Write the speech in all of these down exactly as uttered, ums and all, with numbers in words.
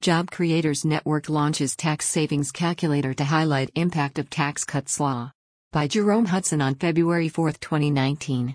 Job Creators Network launches tax savings calculator to highlight impact of tax cuts law. By Jerome Hudson on February fourth, twenty nineteen.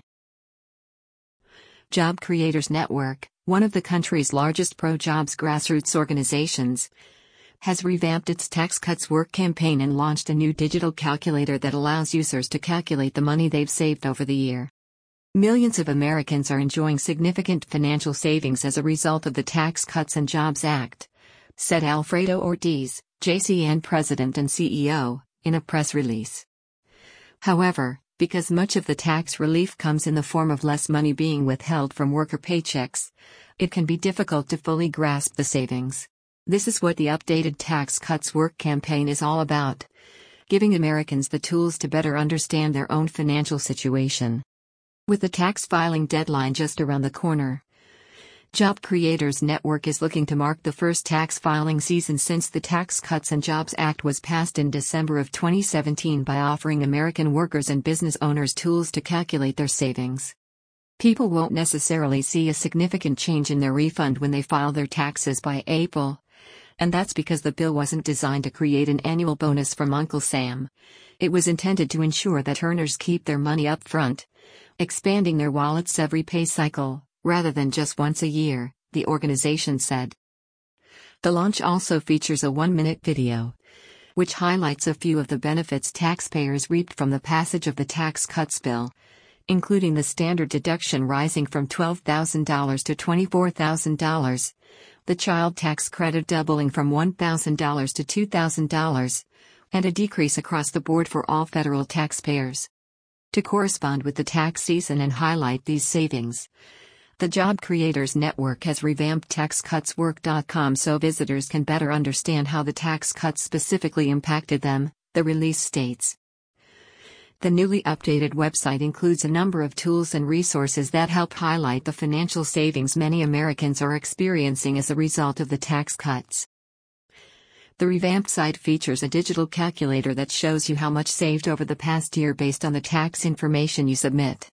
Job Creators Network, one of the country's largest pro-jobs grassroots organizations, has revamped its Tax Cuts Work campaign and launched a new digital calculator that allows users to calculate the money they've saved over the year. Millions of Americans are enjoying significant financial savings as a result of the Tax Cuts and Jobs Act, said Alfredo Ortiz, J C N president and C E O, in a press release. However, because much of the tax relief comes in the form of less money being withheld from worker paychecks, it can be difficult to fully grasp the savings. This is what the updated Tax Cuts Work campaign is all about, giving Americans the tools to better understand their own financial situation. With the tax filing deadline just around the corner, Job Creators Network is looking to mark the first tax filing season since the Tax Cuts and Jobs Act was passed in December of twenty seventeen by offering American workers and business owners tools to calculate their savings. People won't necessarily see a significant change in their refund when they file their taxes by April, and that's because the bill wasn't designed to create an annual bonus from Uncle Sam. It was intended to ensure that earners keep their money up front, expanding their wallets every pay cycle, rather than just once a year, the organization said. The launch also features a one-minute video, which highlights a few of the benefits taxpayers reaped from the passage of the tax cuts bill, including the standard deduction rising from twelve thousand dollars to twenty-four thousand dollars, the child tax credit doubling from one thousand dollars to two thousand dollars, and a decrease across the board for all federal taxpayers. To correspond with the tax season and highlight these savings, the Job Creators Network has revamped tax cuts work dot com so visitors can better understand how the tax cuts specifically impacted them, the release states. The newly updated website includes a number of tools and resources that help highlight the financial savings many Americans are experiencing as a result of the tax cuts. The revamped site features a digital calculator that shows you how much saved over the past year based on the tax information you submit.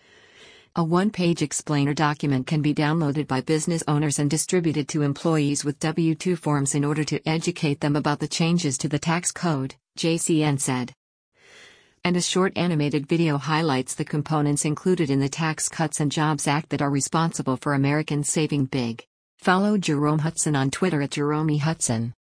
A one-page explainer document can be downloaded by business owners and distributed to employees with W two forms in order to educate them about the changes to the tax code, J C N said. And a short animated video highlights the components included in the Tax Cuts and Jobs Act that are responsible for Americans saving big. Follow Jerome Hudson on Twitter at Jerome Hudson.